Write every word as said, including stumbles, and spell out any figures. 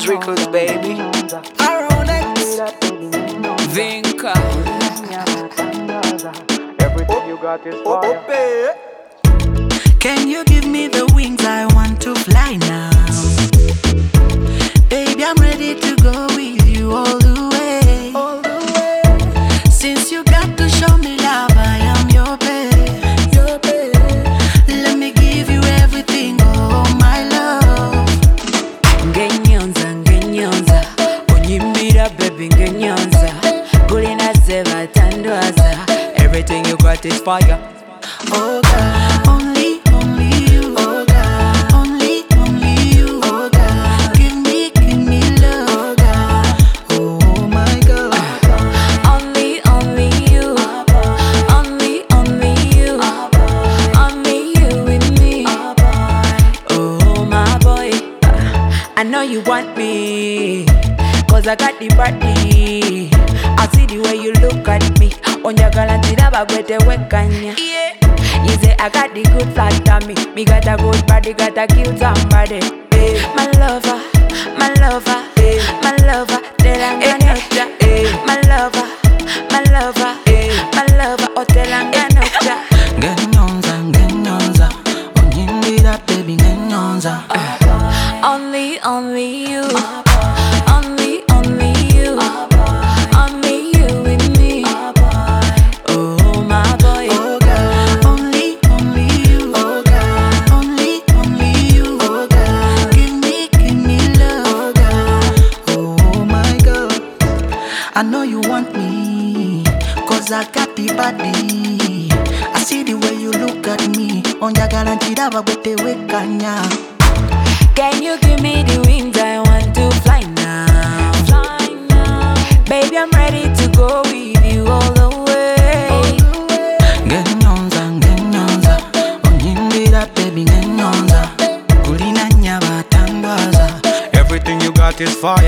It's Rickles, baby. Aronex. Vinca. Everything you got is fire. Can you give me the wings? I want to fly now. Baby, I'm ready to go with you all the way. All the way. Since you got to show me love, I am your babe. Your babe. Let me give you everything, oh my love. Ngenyonza, ngenyonza, onyimira baby ngenyonza. Kulina seva tandwaza. Everything you got is fire. Oh God, only, only you. Oh God, only, only you. Oh God, give me, give me love. Oh God, oh my God. Only, only you. Only, only you. Only you with me. Oh my boy, I know you want me, cause I got the body. I see the way you look at me. Onjagala ntiraba gwete wekanya. You say I got the good flat on me. Me got a good body, got a kill somebody. Hey, my lover, my lover, hey, my lover, telanganocha. Hey, my lover, my lover, hey, my lover, oh telanganocha. Ngenyonza, ngenyonza, onyimira baby ngenyonza. Only, only you. Only, only you. Only you with me. Oh my boy. Oh God, only, only you. Oh God, only, only you. Oh God, give me, give me love. Oh God, oh my God. I know you want me, cause I got the body. I see the way you look at me. Onjagala ntiraba gwete wekanya. Can you give me the wings? I want to fly now. Fly now. Baby, I'm ready to go with you all the way. Ngenyonza, ngenyonza, onyimira baby ngenyonza. Kulina nyaba tandwaza. Everything you got is fire.